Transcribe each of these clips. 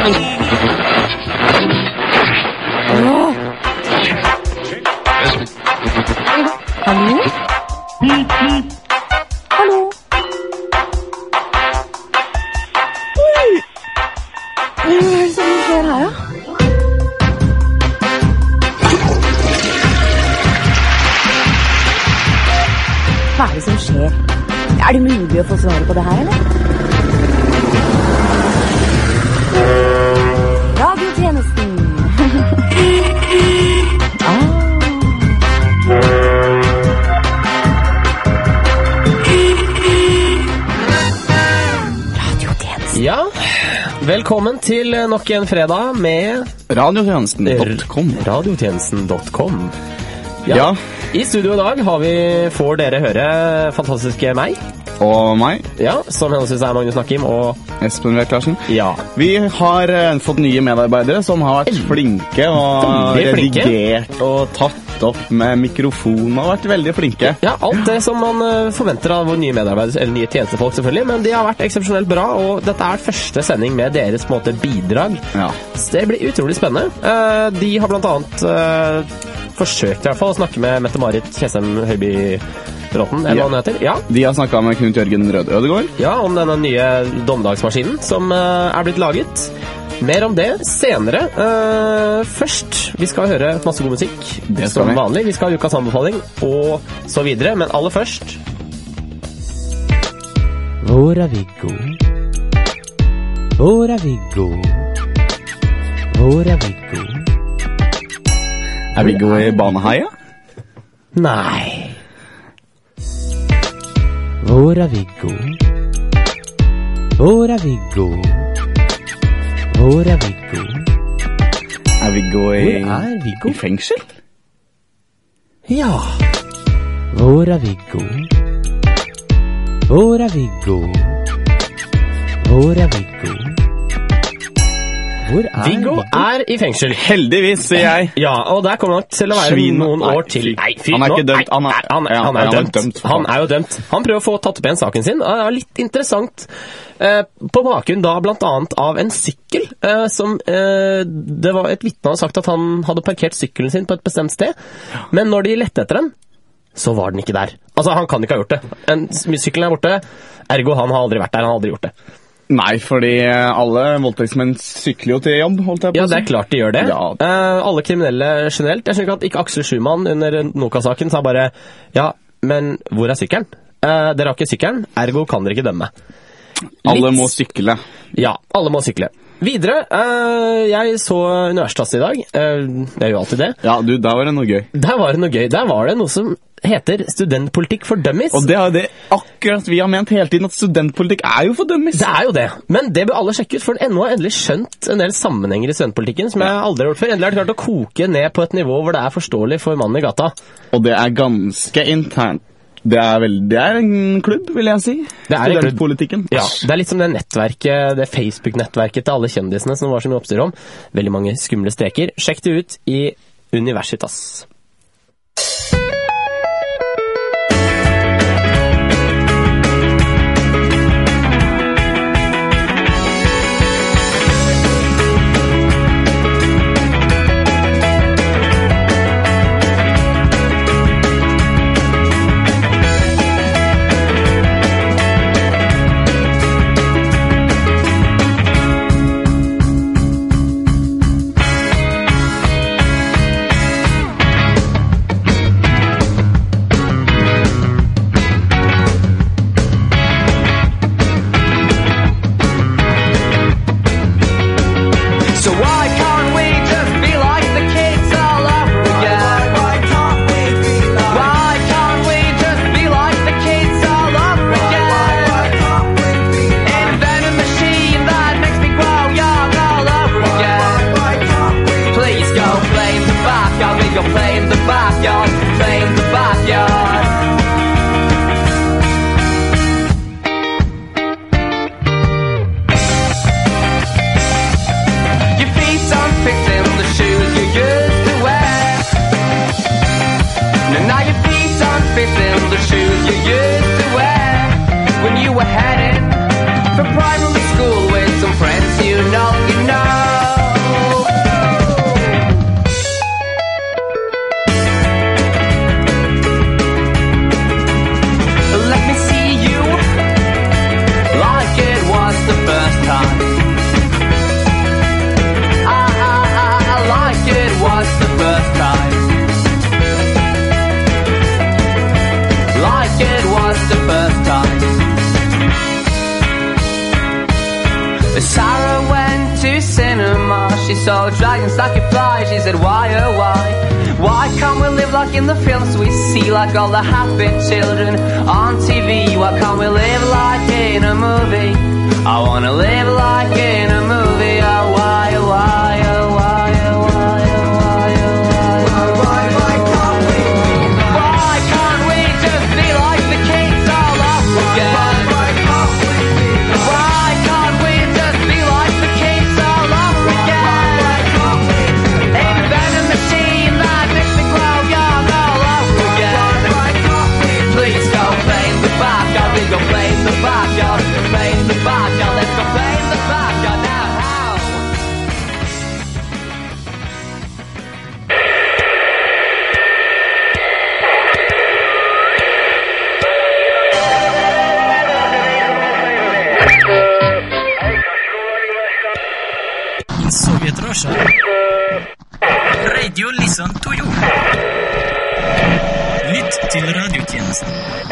Hallo? Hallo? Oi! Hva er det som skjer her, da? Hva er det som skjer? Er det mulig å få svar på det her, eller? Radiotjenesten. Radiotjenesten. Ja, velkommen til nok en fredag med Radiotjenesten.com. Radiotjenesten.com. Ja. I studio i dag får dere høre fantastiske meg. Og meg. Ja, som henholdsvis er Magnus Nakkim og Espen Vek Larsen. Ja. Vi har fått nye medarbeidere som har vært flinke og redigert og tatt opp med mikrofon og vært veldig flinke. Ja, alt det som man forventer av nye medarbeidere, eller nye tjenestefolk selvfølgelig, men de har vært eksepsjonelt bra, og dette er første sending med deres på en måte bidrag. Ja. Så det blir utrolig spennende. De har blant annet forsøkt i hvert fall å snakke med Mette-Marit Kjessem Høiby Bråten, eller hva hun heter. Ja. De har snakket med Knut Jørgen Rød Ødegård. Ja, om denne nye dommedagsmaskinen som er blitt laget. Mer om det senere. Først, vi skal høre masse god musikk. Det som vi. vanlig. Vi skal ha ukas anbefaling, og så videre. Men aller først... Hvor er Viggo? Hvor er Viggo? Hvor er Viggo? Er Viggo i Baneheia? Nei. Hvor er Viggo? Hvor er Viggo? Hvor er Viggo? Er Viggo Hvor er Viggo? i fengsel? Ja. Hvor er Viggo? Hvor er Viggo? Hvor er Viggo? Hvor er Viggo er i fengsel. Heldigvis, sier jeg. Ja, og der kommer nok til å være noen år til. Nei, Han er ikke dømt. Han er jo dømt. Han er jo dømt. Han prøver å få tatt opp igjen saken sin. Det er litt interessant på bakgrunn da blant annet av en sykkel som det var et vitne hadde sagt at han hadde parkert sykkelen sin på et bestemt sted, men når de lette etter den, så var den ikke der. Altså, han kan ikke ha gjort det. Sykkelen er borte, ergo han har aldri vært der, han har aldri gjort det. Nei, fordi alle voldtektsmenn sykler jo til jobb, holdt jeg på å si. Ja, det er klart de gjør det. Ja. Alle kriminelle generelt. Jeg skjønner ikke at Aksel Schumann under Noka-saken sa bare, ja, men hvor er sykkelen? Dere har ikke sykkelen, ergo kan dere ikke dømme. Alle må sykle. Ja, alle må sykle. Videre, jeg så Universitas i dag. Jeg gjør jo alltid det. Ja, du, der var det noe gøy. Der var det noe gøy. Der var det noe som heter studentpolitikk for dummies. Og det er jo det akkurat vi har ment hele tiden, at studentpolitikk er jo for dummies. Det er jo det, men det bør alle sjekke ut, for NHO har endelig skjønt en del sammenhenger i studentpolitikken som jeg aldri har gjort før. Endelig har det klart å koke ned på et nivå hvor det er forståelig for mannen i gata. Og det er ganske internt. Det er en klubb, vil jeg si. Det er en klubb. Studentpolitikken. Ja, det er litt som det nettverket, det Facebook-nettverket til alle kjendisene som var så mye oppstyr om. Veldig mange skumle streker. Sjekk det ut i Universitas. Sarah went to cinema. She saw dragons like a fly. She said, why, oh why? Why can't we live like in the films we see, like all the happy children on TV? Why can't we live like in a movie? I wanna live like in a movie. Oh why, oh why, oh why, oh why, oh why, oh why, why can't we? Why can't we just be like the kids all over again? Why can't we? Why can't we just be like the kids all over again? Invent a machine that makes me grow young all over again. Please go blame the backyard. We go blame the backyard. Blame the backyard. Let's go blame the backyard now. Soviet Russia. Radio Listen to you. Lytt til radiotjenesten.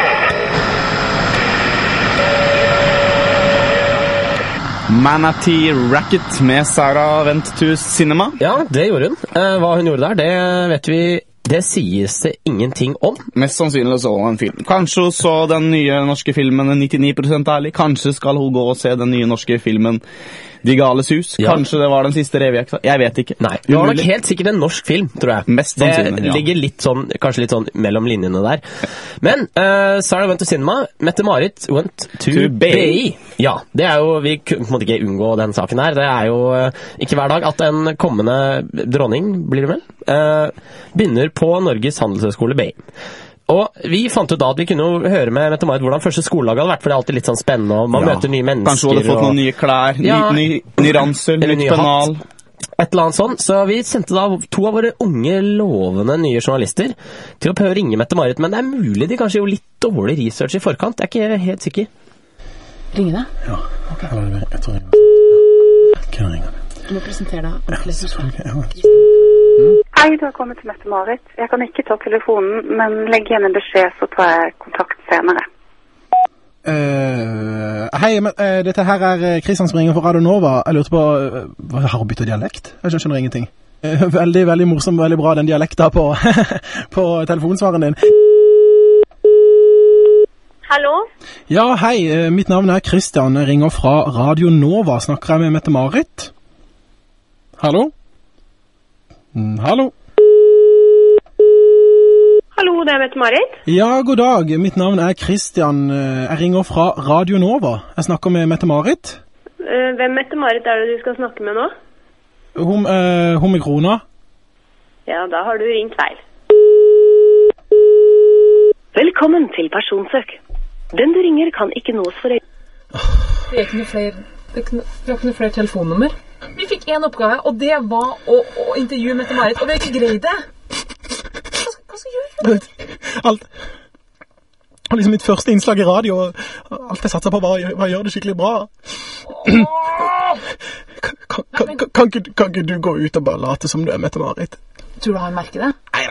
Manatee Racket med Sarah Went to Cinema. Ja, det gjorde hun. Hva hun gjorde der, det vet vi. Det sies det ingenting om. Mest sannsynlig så en film. Kanskje hun så den nye norske filmen 99% ærlig. Kanskje skal hun gå og se den nye norske filmen De Gales hus. Ja. Kanskje det var den siste revyjekta. Jeg vet ikke. Nei, det var nok helt sikkert en norsk film, tror jeg. Mest sannsynlig, det ligger litt sånn, kanskje litt sånn mellom linjene der. Men Sarah Went to Cinema, Mette-Marit Went to BI. Ja, det er jo, vi kunne på en måte ikke unngå den saken her. Det er jo ikke hver dag at en kommende dronning, blir det vel, begynner på Norges Handelshøyskole BI. Og vi fant ut da at vi kunne jo høre med Mette-Marit hvordan første skoledag hadde vært, for det er alltid litt sånn spennende, og man møter nye mennesker. Kanskje hun hadde fått noen nye klær, ny ransel, nytt pennal. Et eller annet sånt. Så vi sendte da 2 av våre unge, lovende nye journalister til å prøve å ringe Mette-Marit, men det er mulig de kanskje gjorde litt dårlig research i forkant. Jeg er ikke helt sikker. Ringe deg? Ja, ok. Jeg tror jeg kan ringe deg. Du må presentere deg. Hei, du har kommet til Mette-Marit. Jeg kan ikke ta telefonen, men legg igjen en beskjed, så tar jeg kontakt senere. Hei, dette her er Kristian som ringer fra Radio Nova. Jeg lurte på, har hun byttet dialekt? Jeg skjønner ingenting. Veldig, veldig morsom, veldig bra den dialekta på, på telefonsvaren din. Hallo? Ja, hei, mitt navn er Kristian. Jeg ringer fra Radio Nova. Snakker jeg med Mette-Marit? Hallo? Hallo? Hallo, det er Mette-Marit. Ja, god dag. Mitt navn er Kristian. Jeg ringer fra Radio Nova. Jeg snakker med Mette-Marit. Hvem Mette-Marit er det du skal snakke med nå? Hun med krona. Ja, da har du ringt feil. Velkommen til personsøk. Den du ringer kan ikke nås for øye. Det er ikke noe flere telefonnummer. Vi fikk en oppgave, og det var å intervjue Mette-Marit, og vi har ikke greid det. Hva skal jeg gjøre? Alt. Liksom mitt første innslag i radio, og alt jeg satser på bare gjør det skikkelig bra. Kan ikke du gå ut og bare late som du er Mette-Marit? Tror du han merker det? Neida.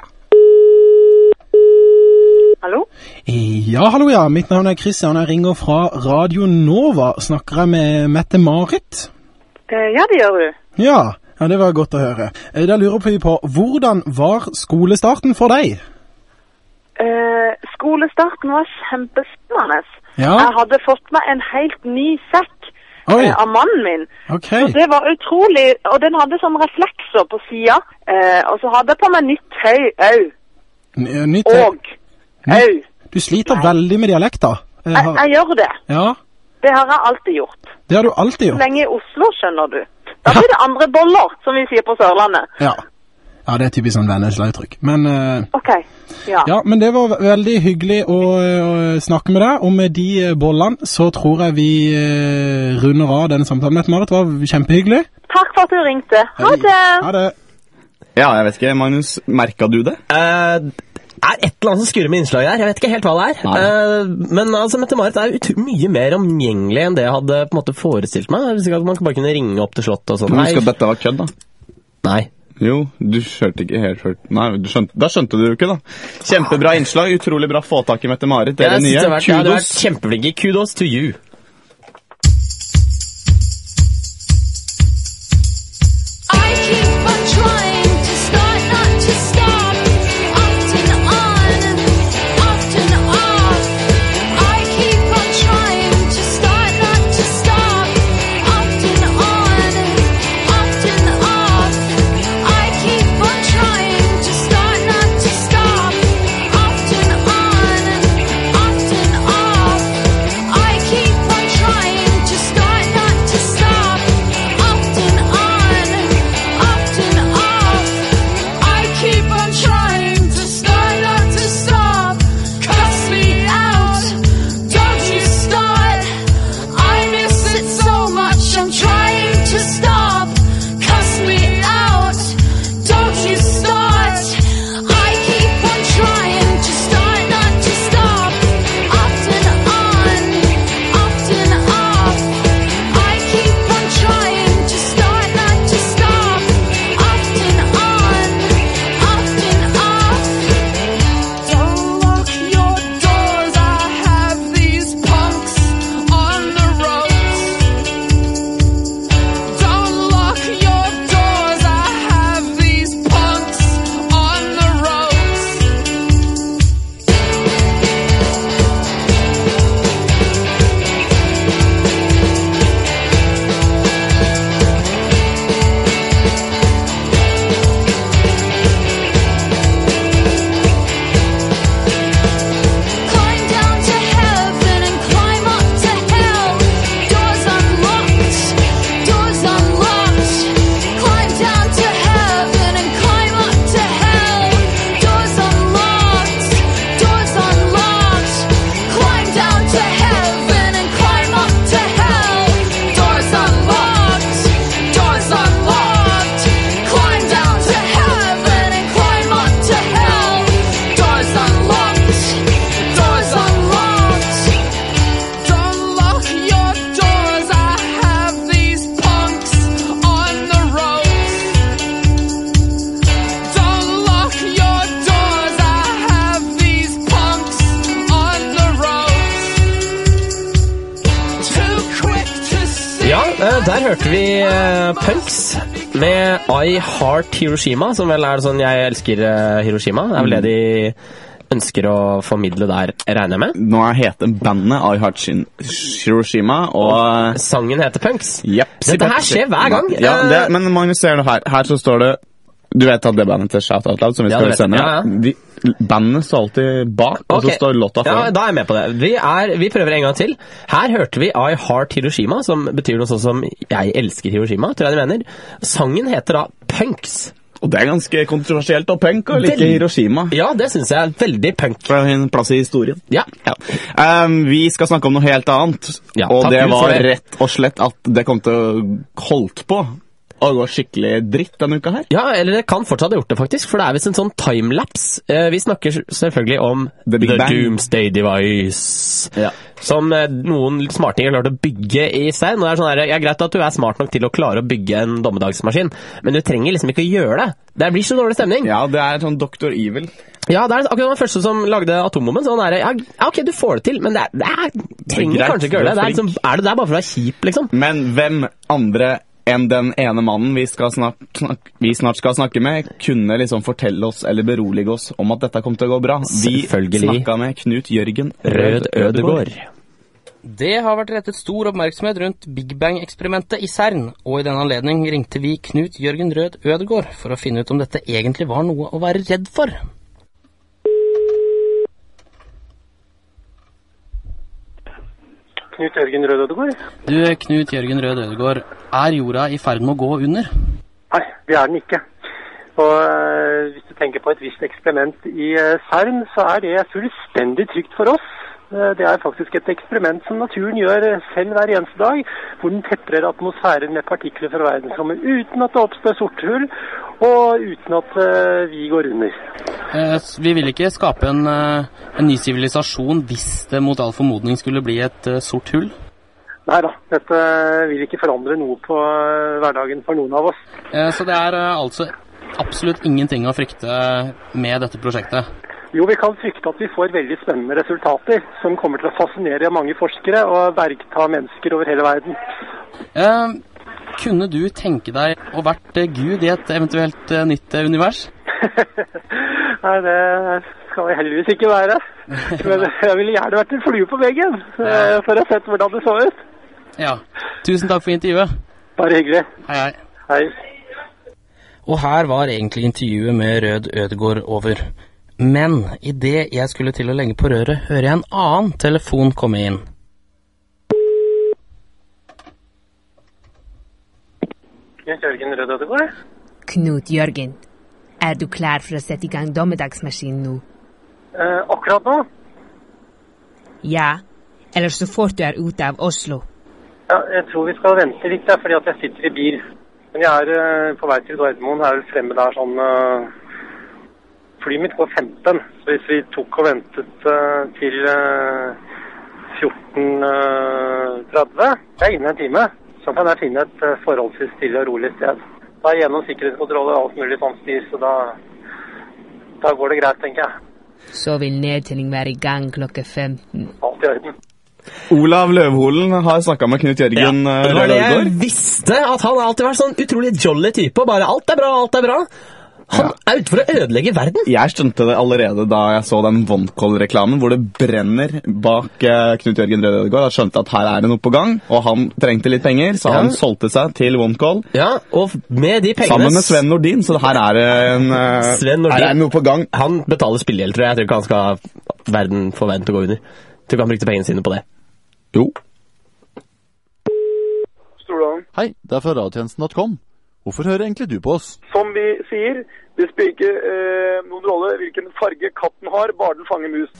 Hallo? Ja, hallo ja. Mitt navn er Kristian. Jeg ringer fra Radio Nova. Snakker jeg med Mette-Marit? Ja, det gjør du. Ja, det var godt å høre. Da lurer vi på, hvordan var skolestarten for deg? Skolestarten var kjempespennende. Ja. Jeg hadde fått meg en helt ny sekk av mannen min. Okay. Så det var utrolig, og den hadde sånn reflekser på siden. Og så hadde jeg på meg nytt tøy òg. Nytt tøy? Og òg. Du sliter veldig med dialekta. Jeg gjør det. Ja. Det har jeg alltid gjort. Det har du alltid gjort? Lenge i Oslo, skjønner du. Da blir det andre boller, som vi sier på Sørlandet. Ja, det er typisk sånn vennesleitrykk. Men, ok, ja. Ja, men det var veldig hyggelig å snakke med deg, og med de bollene så tror jeg vi runder av denne samtalen. Mette-Marit, det var kjempehyggelig. Takk for at du ringte. Ha det! Ha det! Ja, jeg vet ikke, Magnus, merket du det? Er et eller annet som skurrer med innslaget der. Jeg vet ikke helt hva det er. Men altså, Mette-Marit er mye mer omgjengelig enn det jeg hadde på en måte forestilt meg. Jeg visste ikke at man bare kunne ringe opp til slottet og sånn. Husk at dette var kødd, da. Nei. Jo, du skjønte ikke helt hørt. Nei, da skjønte du ikke, da. Kjempebra innslag, utrolig bra få tak i Mette-Marit. Dere nye. Kudos. Du har vært kjempeflinke. Kudos to you. hørte vi Punks med I Heart Hiroshima, som vel er sånn jeg elsker Hiroshima. Det er vel det de ønsker å formidle der, regner jeg med. Nå heter bandet I Heart Hiroshima, og sangen heter Punks. Yep, dette her skjer hver gang. Ja, men Magnus ser det her. Her så står det, du vet at det bandet til Shout Out Loud som vi skal sende. Bandet står alltid bak, og så står låta foran. Ja, da er jeg med på det. Vi prøver en gang til. Her hørte vi I Heart Hiroshima, som betyr noe sånn som jeg elsker Hiroshima, tror jeg de mener. Sangen heter da Punks. Og det er ganske kontroversielt og punk å like Hiroshima. Ja, det synes jeg er veldig punk. For en plass i historien. Ja. Vi skal snakke om noe helt annet. Ja, og det var rett og slett at det kom til å holdt på å gå skikkelig dritt denne uka her. Ja, eller det kan fortsatt ha gjort det faktisk, for det er vist en sånn timelapse. Vi snakker selvfølgelig om The Doomsday Device. Ja. Som noen smartinger klarte å bygge i seg. Nå er det sånn her, greit at du er smart nok til å klare å bygge en dommedagsmaskin, men du trenger liksom ikke å gjøre det. Det blir så dårlig stemning. Ja, det er sånn Dr. Evil. Ja, det er akkurat den første som lagde atombomben. Sånn er det, ok, du får det til, men det trenger kanskje ikke gjøre det. Er det der bare for å være kjip, liksom? Men hvem andre enn den ene mannen vi snart skal snakke med, kunne liksom fortelle oss eller berolige oss om at dette kom til å gå bra. Vi snakket med Knut Jørgen Rød Ødegård. Det har vært rettet stor oppmerksomhet rundt Big Bang-eksperimentet i CERN, og i denne anledning ringte vi Knut Jørgen Rød Ødegård for å finne ut om dette egentlig var noe å være redd for. Knut Jørgen Rød Ødegård. Du, Knut Jørgen Rød Ødegård, er jorda i ferd med å gå under? Nei, det er den ikke. Og hvis du tenker på et visst eksperiment i CERN, så er det fullstendig trygt for oss. Det er faktisk et eksperiment som naturen gjør selv hver eneste dag, hvor den tetrer atmosfæren med partikler fra verdensrommet uten at det oppstår sorte hull, og uten at vi går under. Vi vil ikke skape en ny sivilisasjon hvis det mot all formodning skulle bli et sort hull? Neida, dette vil ikke forandre noe på hverdagen for noen av oss. Så det er altså absolutt ingenting å frykte med dette prosjektet? Jo, vi kan frykte at vi får veldig spennende resultater som kommer til å fascinere mange forskere og bergta mennesker over hele verden. Kunne du tenke deg å vært Gud i et eventuelt nytt univers? Nei, det skal jeg heldigvis ikke være. Men jeg ville gjerne vært en flue på veggen for å ha sett hvordan det så ut. Ja, tusen takk for intervjuet. Bare hyggelig. Hei, hei. Hei. Og her var egentlig intervjuet med Rød Ødegård over. Men i det jeg skulle til å legge på røret, hører jeg en annen telefon komme inn. Knut Jørgen Rød Ødegård? Knut Jørgen, er du klar for å sette i gang dommedagsmaskinen nå? Akkurat nå? Ja, eller så fort du er ute av Oslo. Ja, jeg tror vi skal vente litt der, fordi at jeg sitter i bil. Men jeg er på vei til Gardermoen, jeg er vel fremme der sånn... Flyet mitt går 15, så hvis vi tok og ventet til 14.30, det er innen en time, så kan jeg finne et forholdsvis stille og rolig sted. Da er gjennom sikkerhetskontroll og alt mulig sånn styr, så da går det greit, tenker jeg. Så vil nedtelling være i gang klokka 15. Alt i orden. Olav Løvholen har snakket med Knut Jørgen Rød Ødegård. Det var det jeg visste, at han har alltid vært sånn utrolig jolly type, og bare alt er bra, alt er bra. Han er ute for å ødelegge verden. Jeg skjønte det allerede da jeg så den Vondkål-reklamen hvor det brenner bak Knut Jørgen Rød Ødegård. Jeg skjønte at her er det noe på gang, og han trengte litt penger, så han solgte seg til Vondkål. Ja, og med de pengene... Sammen med Sven Nordin, så her er det noe på gang. Han betaler spillegjeld, tror jeg. Jeg tror ikke han skal ha verden for verden til å gå under. Jeg tror ikke han brukte pengene sine på det. Jo. Stordalen. Hei, det er fra radiotjenesten.com. Hvorfor hører egentlig du på oss? Som vi sier, det spiller ikke noen rolle hvilken farge katten har, bare den fanger mus.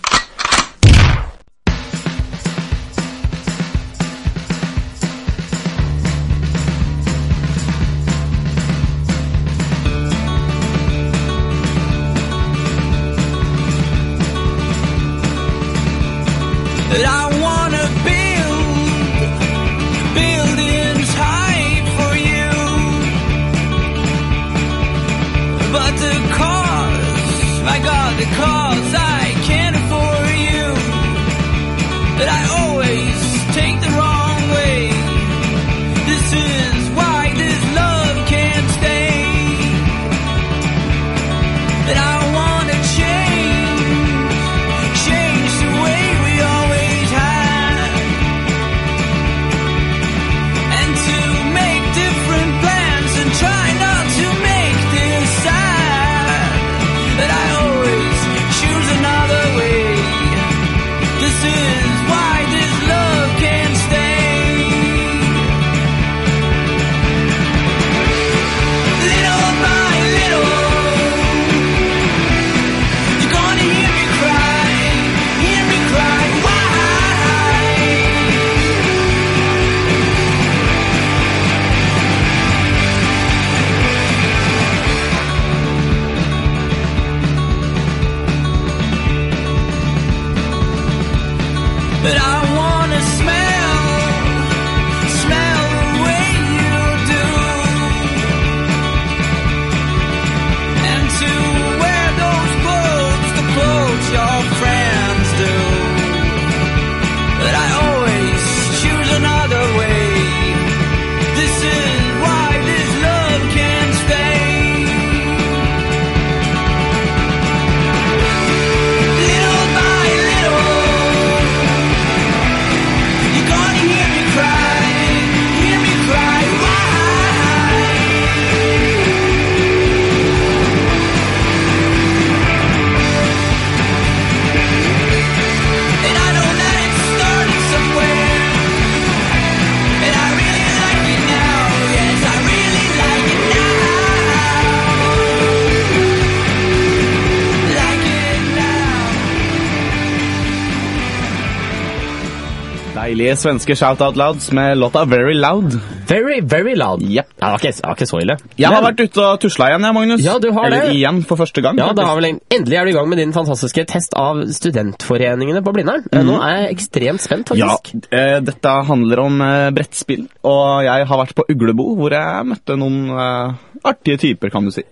I wanna build buildings high for you, but the cause, my God, the cause I can't afford you, but I always take the wrong way. This is why deilige svenske shout-out-louds med låta Very Loud. Very, very loud. Yep. Ja, det var ikke så ille. Jeg har vært ute og tusla igjen, Magnus. Ja, du har Eller det. igjen, for første gang. Ja, endelig er du i gang med din fantastiske test av studentforeningene på Blindern. Nå er jeg ekstremt spent, faktisk. Ja, dette handler om brettspill, og jeg har vært på Uglebo, hvor jeg møtte noen artige typer, kan du si.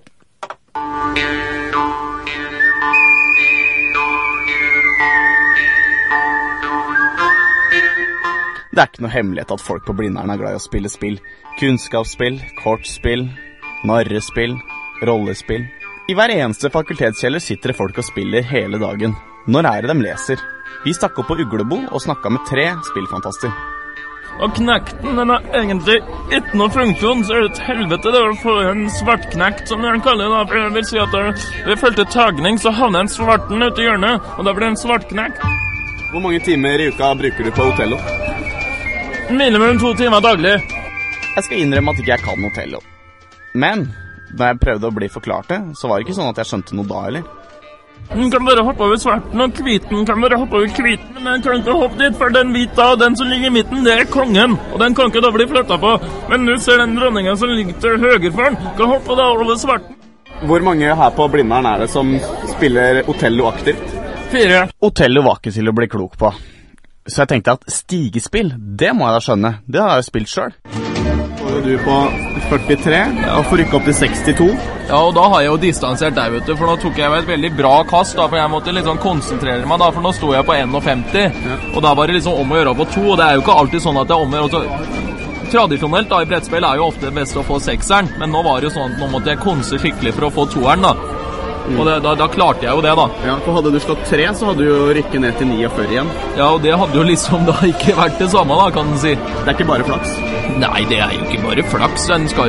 Det er ikke noe hemmelighet at folk på Blindern er glad i å spille spill. Kunnskapsspill, kortspill, narrespill, rollespill. I hver eneste fakultetskjeller sitter det folk og spiller hele dagen. Når er det de leser? Vi stakk opp på Uglebo og snakket med 3 spillfantaster. Og knekten, den er egentlig ikke noe funksjon, så er det et helvete det å få en svartknekt, som de kaller det. Jeg vil si at ved følte tagning så havner en svarten ute i hjørnet, og da blir det en svartknekt. Hvor mange timer i uka bruker du på Otello? Minimum 2 timer daglig. Jeg skal innrømme at ikke jeg kan Otello. Men da jeg prøvde å bli forklart det, så var det ikke sånn at jeg skjønte noe da, eller? Den kan bare hoppe over svarten, og hviten kan bare hoppe over hviten, men den kan ikke hoppe dit, for den hvita og den som ligger i midten, det er kongen, og den kan ikke da bli flyttet på. Men nå ser den dronningen som ligger til høyre for den, kan hoppe da over svarten. Hvor mange her på Blindern er det som spiller Otello aktivt? 4. Otello var ikke til å bli klok på. Så jeg tenkte at stigespill, det må jeg da skjønne. Det har jeg jo spilt selv. Så er du på 43, og får rykke opp til 62. Ja, og da har jeg jo distansert deg, vet du, for nå tok jeg jo et veldig bra kast, da, for jeg måtte liksom konsentrere meg, da, for nå sto jeg på 51, og da var det liksom om å gjøre på 2, og det er jo ikke alltid sånn at det er om å gjøre. Tradisjonelt da, i brettspill er jo ofte det beste å få 6'eren, men nå var det jo sånn at nå måtte jeg konse skikkelig for å få 2'eren, da. Og da klarte jeg jo det, da. Ja, for hadde du slått 3, så hadde du jo rykket ned til 49 igjen. Ja, og det hadde jo liksom da ikke vært det samme, da, kan du si. Det er ikke bare flaks? Nei, det er jo ikke bare flaks.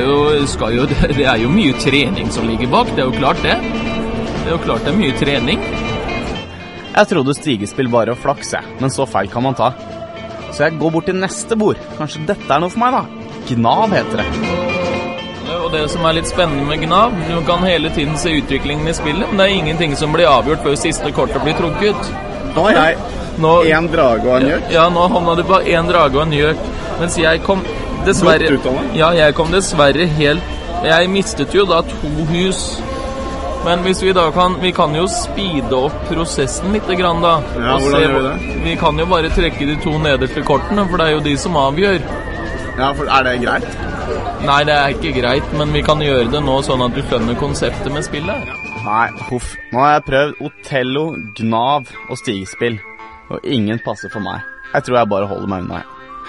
Det er jo mye trening som ligger bak, det er jo klart det. Det er jo klart det er mye trening. Jeg trodde stigespill bare var flaks, men så feil kan man ta. Så jeg går bort til neste bord. Kanskje dette er noe for meg, da. Gnav heter det. Og det som er litt spennende med Gnav, du kan hele tiden se utviklingen i spillet, men det er ingenting som blir avgjort før siste kortet blir trukket. Nå har jeg 1 drage og en gjøk. Ja, nå havnet du på 1 drage og en gjøk, mens jeg kom dessverre... Godt ut av det? Ja, jeg kom dessverre helt... Jeg mistet jo da 2 hus. Men hvis vi da vi kan jo speede opp prosessen litt grann da. Ja, hvordan gjør vi det? Vi kan jo bare trekke de 2 nederste kortene, for det er jo de som avgjør. Ja, for er det greit? Nei, det er ikke greit, men vi kan gjøre det nå sånn at du skjønner konseptet med spillet. Nei, huff. Nå har jeg prøvd Otello, Gnav og stigespill, og ingen passer for meg. Jeg tror jeg bare holder meg unna.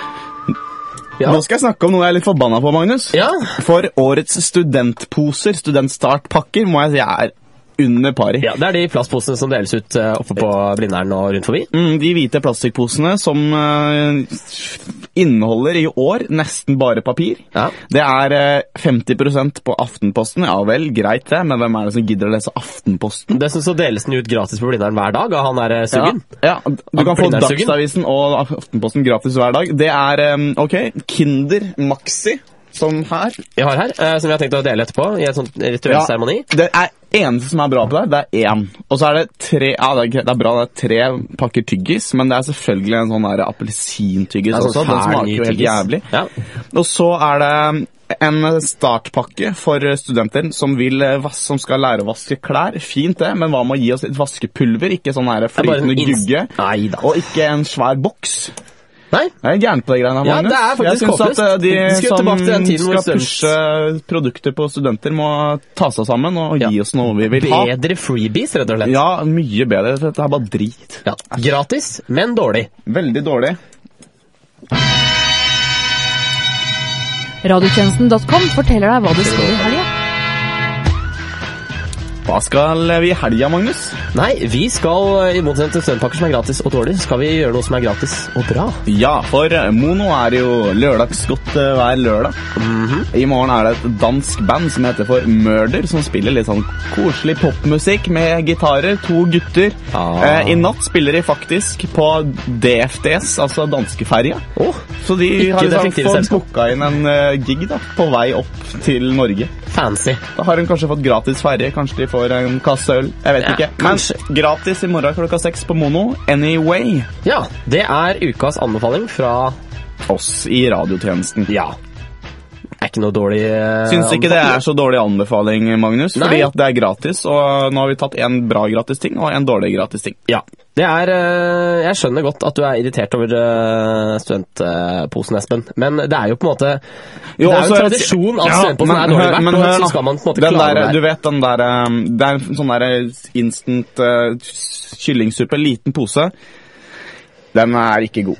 Ja. Nå skal jeg snakke om noe jeg er litt forbanna på, Magnus. Ja. For årets studentposer, studentstartpakker, må jeg si er under pari. Ja, det er de plastposene som deles ut oppe på Blindern og rundt forbi. De hvite plastikkposene som inneholder i år nesten bare papir. Ja. Det er 50% på Aftenposten. Ja vel, greit det, men hvem er det som gidder å lese Aftenposten? Dessuten så deles den ut gratis på Blindern hver dag av han der Suggen. Ja, du kan få Dagsavisen og Aftenposten gratis hver dag. Det er, Kinder Maxi, som her. Jeg har her, som vi har tenkt å dele etterpå, i en sånn rituell seremoni. Det er eneste som er bra på det er 1. Og så er det 3, det er bra, det er 3 pakker tyggis, men det er selvfølgelig en sånn der appelsintyggis også. Den smaker jo helt jævlig. Ja. Og så er det en startpakke for studenter som skal lære å vaske klær. Fint det, men hva med å gi oss et vaskepulver? Ikke sånn her flytende gugge. Og ikke en svær boks. Nei? Jeg er gærent på det greiene, Magnus. Ja, det er faktisk håpløst. Jeg synes at de som skal pushe produkter på studenter må ta seg sammen og gi oss noe vi vil ha. Bedre freebies, rett og slett. Ja, mye bedre. Dette er bare drit. Ja. Gratis, men dårlig. Veldig dårlig. Radiotjenesten.com forteller deg hva du skal i helga. Hva skal vi i helga, Magnus? Nei, vi skal, i motsetning til studentpakker som er gratis og dårlig, skal vi gjøre noe som er gratis og bra. Ja, for Mono er jo lørdagsgodt hver lørdag. I morgen er det et dansk band som heter for Murder, som spiller litt sånn koselig popmusikk med gitarer, 2 gutter. I natt spiller de faktisk på DFDS, altså danskeferja. Så de har liksom fått booka inn en gig da, på vei opp til Norge. Fancy. Da har hun kanskje fått gratis ferie, kanskje de får for en kasse øl. Jeg vet ikke. Kanskje. Men gratis I morgen klokka 6 på Mono. Anyway. Ja, det ukas anbefaling fra oss I radiotjenesten. Ja. Ikke noe dårlig Syns ikke det så dårlig anbefaling, Magnus, fordi at det gratis, og nå har vi tatt en bra gratis ting og en dårlig gratis ting. Ja, det jeg skjønner godt at du irritert over studentposen, Espen, men det jo på en måte det jo en tradisjon at studentposen dårlig verdt, og så skal man på en måte klare det. Du vet den der, det en sånn der instant kyllingsuppe, liten pose, den ikke god.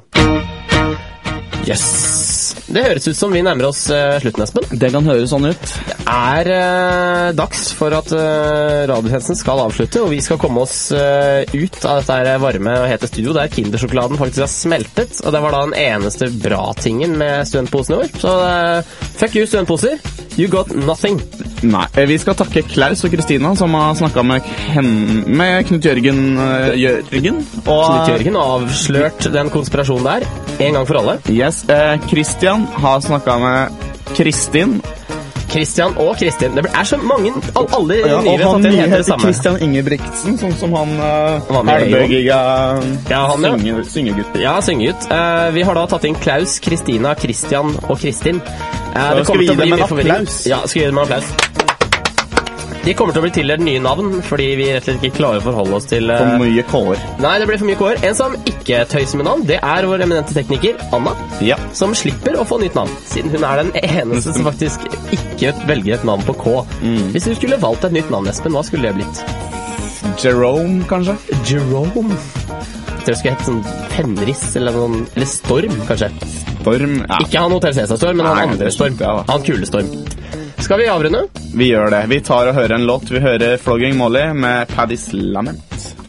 Yes. Det høres ut som vi nærmer oss slutten, Espen. Det kan høres sånn ut. Det dags for at radiotjenesten skal avslutte, og vi skal komme oss ut av dette varme og hete studio, der Kindersjokoladen faktisk har smeltet, og det var da den eneste bra tingen med studentposen I år. Så fuck you, studentposer. You got nothing. Nei, vi skal takke Klaus og Kristina, som har snakket med Knut Jørgen. Knut Jørgen har avslørt den konspirasjonen der, en gang for alle. Yes, Christian har snakket med Kristin. Christian og Kristin. Det så mange, alle nye og han heter Christian Ingebrigtsen, sånn som han helbøgiga syngegutt. Ja, syngegutt. Vi har da tatt inn Klaus, Kristina, Christian og Kristin. Skal vi gi dem en applaus? Ja, skal vi gi dem en applaus. De kommer til å bli tildelt nye navn, fordi vi rett og slett ikke klarer å forholde oss til for mye kår. Nei, det blir for mye kår. En som ikke tøyser med navn, det vår eminente tekniker, Anna, som slipper å få nytt navn, siden hun den eneste som faktisk ikke velger et navn på K. Hvis du skulle valgt et nytt navn, Espen, hva skulle det blitt? Jerome, kanskje? Jerome? Det skulle hett sånn Fenris, eller Storm, kanskje. Storm, ja. Ikke han Hotel Cæsar-storm, men han andre Storm. Han kule Storm. Skal vi avrunde? Vi gjør det. Vi tar og hører en låt. Vi hører Flogging Molly med Paddy's Lament.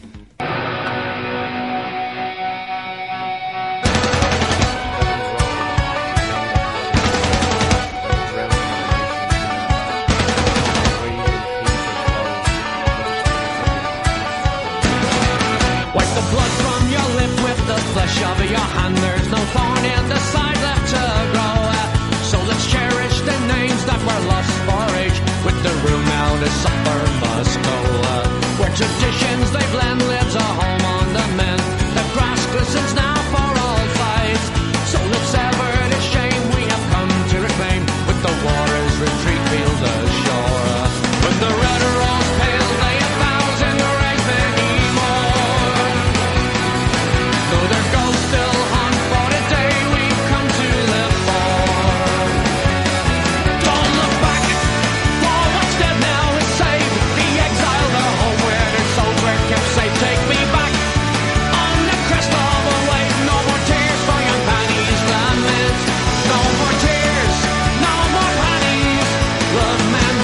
Wipe the blood from your lip with the flesh of your hand. There's no thorn in the side left to grow. So let's cherish the names that were lost for age. With the room now to suffer must go. Where traditions they blend lives a home on the mend. The grass glistens now for all sides. So let's sever the shame we have come to reclaim. With the warriors retreat fields ashore. When the red rose pale lay 1,000 rays many more. Though their ghosts still haunt for the day we've come to live for. Don't look back, for what's dead now is saved. The exile, the home where their souls were kept safe. Take me back on the crest of a wave. No more tears for young Paddy's lament. No more tears, no more Paddy's lament.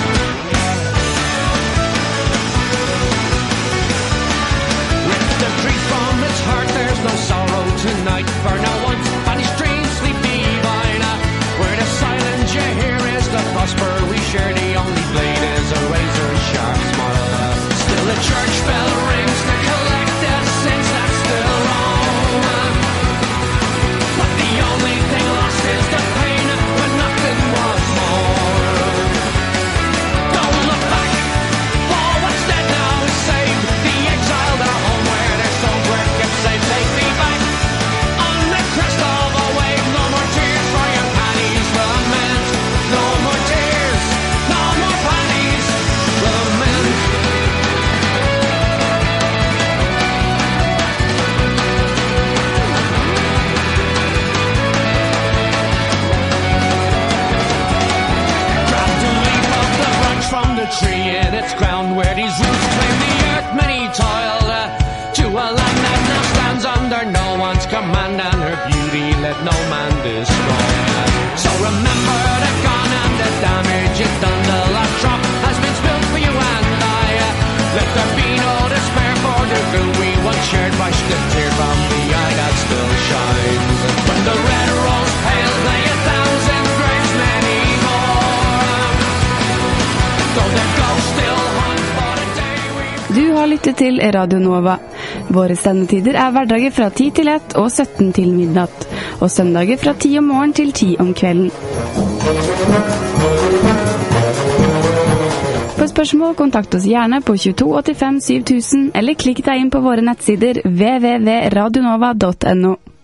Rip the tree from its heart, there's no sorrow tonight. For now once Paddy's dreams sleep divine. Where the silence you hear is the prosper we share. The only blade is a razor sharp smile. Still the church bell rings to collect the sins that's still wrong. But the only thing lost is the pain when nothing was more. Don't look back, for what's dead now is saved. The exile, their home where their souls were kept safe. Take me back on the crest of a wave. No more tears for young Paddy's lament. No more tears, no more Paddy's lament. Grab the leaf of the branch from the tree in its ground, where these roots claim the earth many toiled to a land that now stands under no one's command, and her beauty let no man destroy. So remember the gone and the damage you've done. The last drop has been spilled for you and I. Let there be no despair for the good we once shared. Wash the tear from the eye that still shines. When the red rose pale lay 1,000 graves many more. Though their ghosts still haunt for the day we. Du har lyttet til Radio Nova. Våre sendetider hverdager fra 10 til 1 og 17 til midnatt, og søndager fra 10 om morgen til 10 om kvelden. På spørsmål, kontakt oss gjerne på 2285 7000, eller klikk deg inn på våre nettsider www.radionova.no.